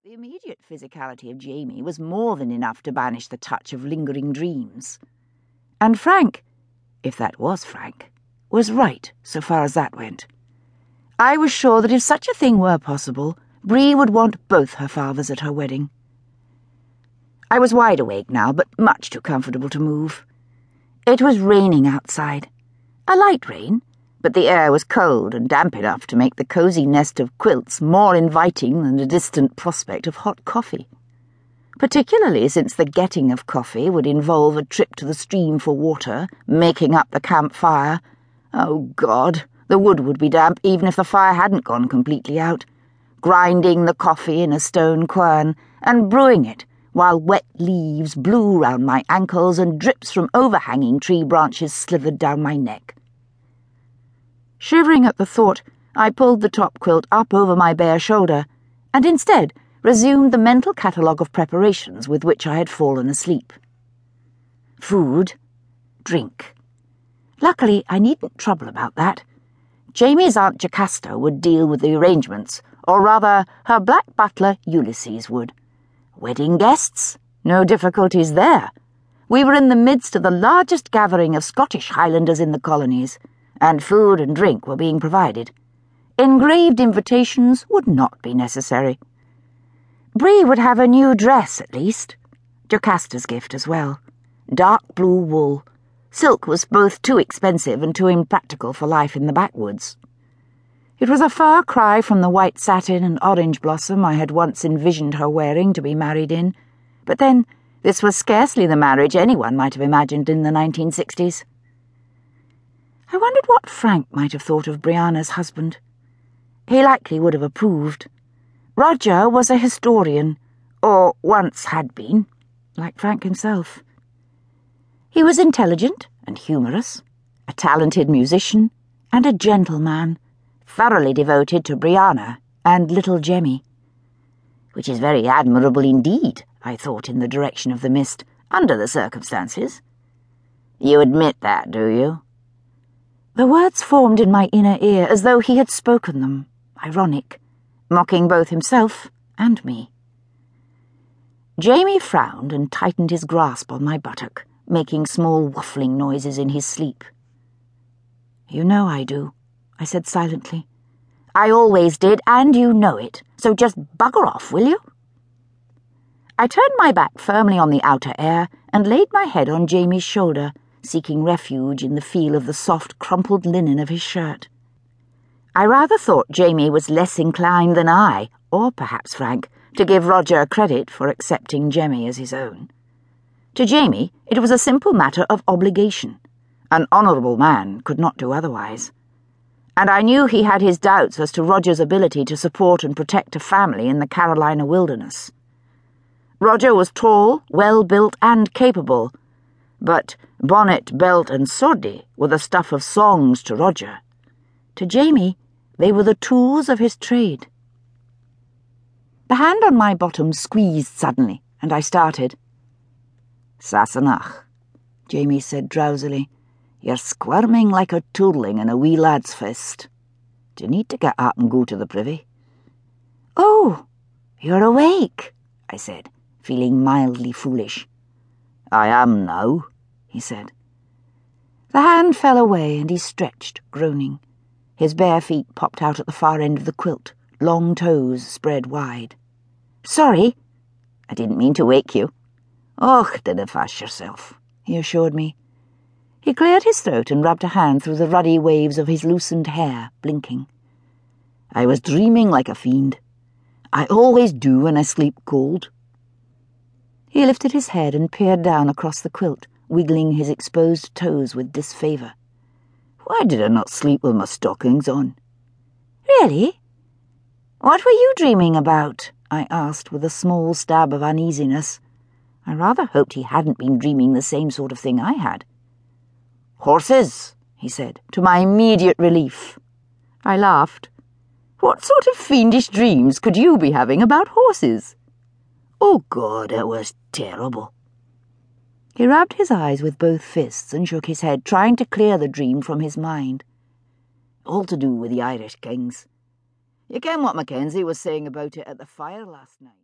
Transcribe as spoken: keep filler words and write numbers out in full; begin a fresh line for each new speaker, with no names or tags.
The immediate physicality of Jamie was more than enough to banish the touch of lingering dreams. And Frank, if that was Frank, was right so far as that went. I was sure that if such a thing were possible, Bree would want both her fathers at her wedding. I was wide awake now, but much too comfortable to move. It was raining outside. A light rain, but the air was cold and damp enough to make the cosy nest of quilts more inviting than the distant prospect of hot coffee, particularly since the getting of coffee would involve a trip to the stream for water, making up the campfire. Oh, God, the wood would be damp even if the fire hadn't gone completely out, grinding the coffee in a stone quern and brewing it while wet leaves blew round my ankles and drips from overhanging tree branches slithered down my neck. Shivering at the thought, I pulled the top quilt up over my bare shoulder and instead resumed the mental catalogue of preparations with which I had fallen asleep. Food, drink. Luckily, I needn't trouble about that. Jamie's Aunt Jocasta would deal with the arrangements, or rather, her black butler Ulysses would. Wedding guests? No difficulties there. We were in the midst of the largest gathering of Scottish Highlanders in the colonies, and food and drink were being provided. Engraved invitations would not be necessary. Bree would have a new dress, at least. Jocasta's gift as well. Dark blue wool. Silk was both too expensive and too impractical for life in the backwoods. It was a far cry from the white satin and orange blossom I had once envisioned her wearing to be married in, but then this was scarcely the marriage anyone might have imagined in the nineteen sixties. I wondered what Frank might have thought of Brianna's husband. He likely would have approved. Roger was a historian, or once had been, like Frank himself. He was intelligent and humorous, a talented musician, and a gentleman, thoroughly devoted to Brianna and little Jemmy. Which is very admirable indeed, I thought in the direction of the mist, under the circumstances. You admit that, do you? The words formed in my inner ear as though he had spoken them, ironic, mocking both himself and me. Jamie frowned and tightened his grasp on my buttock, making small waffling noises in his sleep. You know I do, I said silently. I always did, and you know it, so just bugger off, will you? I turned my back firmly on the outer air and laid my head on Jamie's shoulder, seeking refuge in the feel of the soft, crumpled linen of his shirt. I rather thought Jamie was less inclined than I, or perhaps Frank, to give Roger credit for accepting Jemmy as his own. To Jamie, it was a simple matter of obligation. An honourable man could not do otherwise. And I knew he had his doubts as to Roger's ability to support and protect a family in the Carolina wilderness. Roger was tall, well-built, and capable, but bonnet, belt, and sordie were the stuff of songs to Roger. To Jamie, they were the tools of his trade. The hand on my bottom squeezed suddenly, and I started. Sassenach, Jamie said drowsily. You're squirming like a toodling in a wee lad's fist. Do you need to get up and go to the privy? Oh, you're awake, I said, feeling mildly foolish. I am now, he said. The hand fell away and he stretched, groaning. His bare feet popped out at the far end of the quilt, long toes spread wide. Sorry. I didn't mean to wake you. Och, dinna fash yourself, he assured me. He cleared his throat and rubbed a hand through the ruddy waves of his loosened hair, blinking. I was dreaming like a fiend. I always do when I sleep cold. He lifted his head and peered down across the quilt, wiggling his exposed toes with disfavour. Why did I not sleep with my stockings on? Really? What were you dreaming about? I asked with a small stab of uneasiness. I rather hoped he hadn't been dreaming the same sort of thing I had. Horses, he said, to my immediate relief. I laughed. What sort of fiendish dreams could you be having about horses? Oh, God, it was terrible. He rubbed his eyes with both fists and shook his head, trying to clear the dream from his mind. All to do with the Irish kings. You ken what Mackenzie was saying about it at the fire last night.